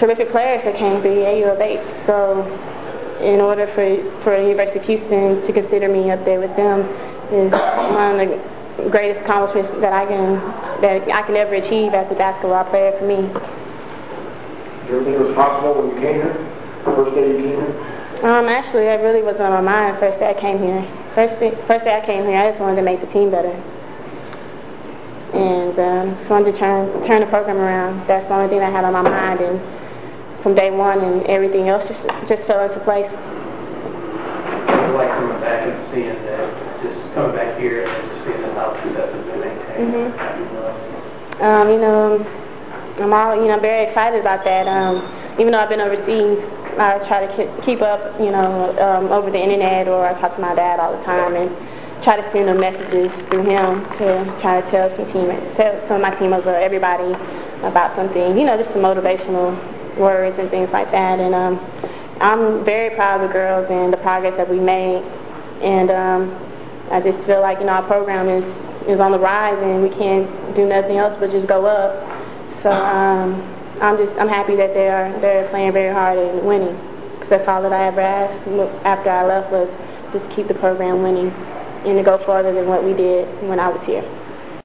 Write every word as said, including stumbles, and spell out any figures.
terrific players that came through A U of H. So in order for for University of Houston to consider me up there with them is one of the greatest accomplishments that I can that I can ever achieve as a basketball player for me. Did you ever think it was possible when you came here? The first day you came here? Um, actually, that really wasn't on my mind the first day I came here. First day, first day I came here, I just wanted to make the team better. And um, just wanted to turn, turn the program around. That's the only thing I had on my mind. And from day one and everything else just just fell into place. I like coming back and seeing that, just coming back here and then just seeing that how success has been maintained. Mm-hmm. Um, you know, I'm all, you know, very excited about that. Um, even though I've been overseas, I try to keep up, you know, um, over the internet, or I talk to my dad all the time and try to send them messages through him to try to tell some teammates, tell some of my teammates or everybody about something, you know, just some motivational words and things like that. And um, I'm very proud of the girls and the progress that we made. And um, I just feel like, you know, our program is, is on the rise and we can't do nothing else but just go up. So um, I'm just I'm happy that they are they're playing very hard and winning. Because that's all that I ever asked after I left was just keep the program winning and to go farther than what we did when I was here.